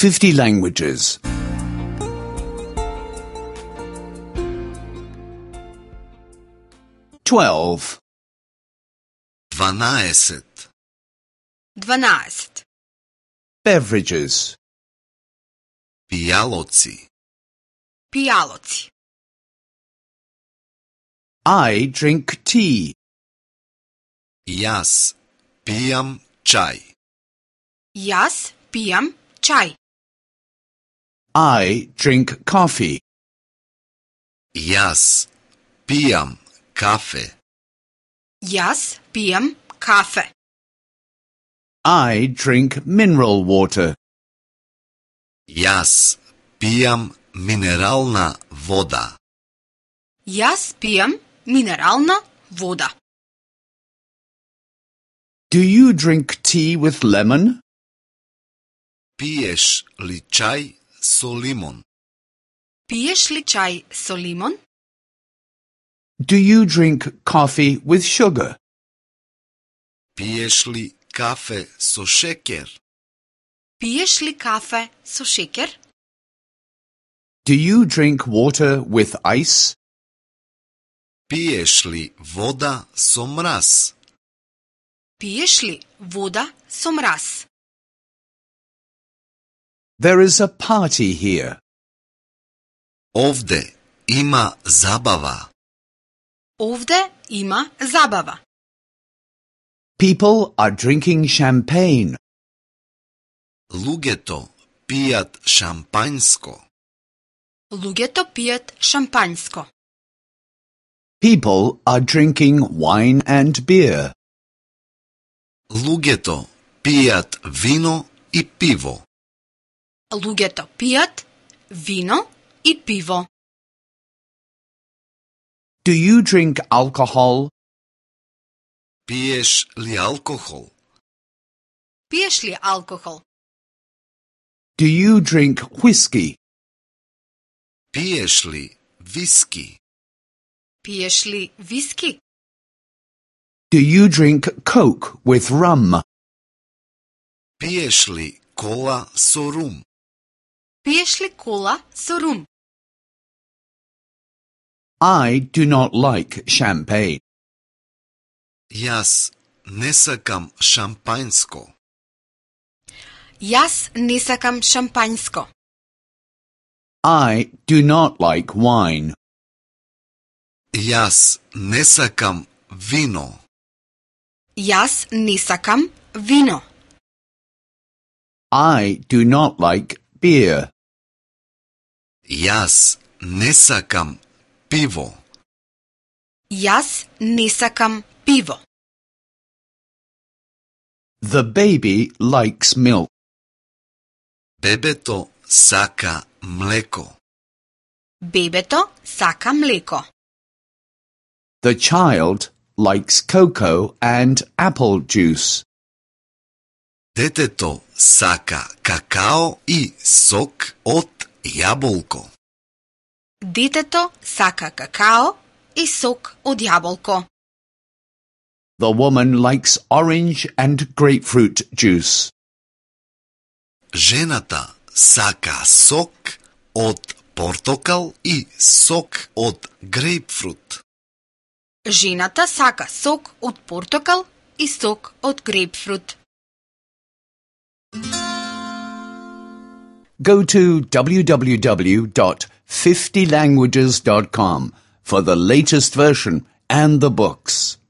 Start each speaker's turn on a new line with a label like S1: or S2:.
S1: 50 languages. 12.
S2: 12.
S3: 12.
S1: Beverages.
S2: Пијалоци.
S3: Pijaloci.
S1: I drink tea.
S2: Јас пијам чај.
S3: Jas pijam čaj.
S1: I drink coffee.
S2: Јас пијам кафе.
S3: Jas pijam kafe.
S1: I drink mineral water.
S2: Јас пијам минерална вода.
S3: Jas pijam mineralna voda.
S1: Do you drink tea with lemon?
S2: Пиеш ли чај со лимон?
S3: Piješ li čaj so limon?
S1: Do you drink coffee with sugar?
S2: Пиеш ли кафе со шекер?
S3: Piješ li kafe so šeker?
S1: Do you drink water with ice?
S2: Пиеш ли вода со мраз?
S3: Piješ li voda so mraz?
S1: There is a party here.
S2: Овде има забава.
S3: Ovde ima zabava.
S1: People are drinking champagne.
S2: Луѓето пијат шампањско.
S3: Lugeto pijat šampanjsko.
S1: People are drinking wine and beer.
S2: Луѓето пијат вино и пиво.
S3: Lugeto pijat vino i pivo.
S1: Do you drink alcohol?
S2: Пиеш ли алкохол?
S3: Piješ li alkohol?
S1: Do you drink whiskey?
S2: Пиеш ли виски?
S3: Piješ li viski?
S1: Do you drink Coke with rum?
S2: Пиеш ли кола со рум?
S3: Piješ li kola so rum?
S1: I do not like champagne.
S2: Јас не сакам шампањско.
S3: Jas ne sakam šampanjsko.
S1: I do not like wine.
S2: Јас не сакам вино.
S3: Jas ne sakam vino.
S1: I do not like beer.
S2: Јас не сакам пиво.
S3: Jas ne sakam pivo.
S1: The baby likes milk.
S2: Бебето сака млеко.
S3: Bebeto saka mleko.
S1: The child likes cocoa and apple juice.
S2: Детето сака какао и сок од јаболко.
S3: Детето saka kakao i sok od jabolko.
S1: The woman likes orange and grapefruit juice.
S2: Жената сака сок од портокал и сок од грейпфрут.
S3: Ženata saka sok od portokal i sok od grapefruit.
S1: Go to www.50languages.com for the latest version and the books.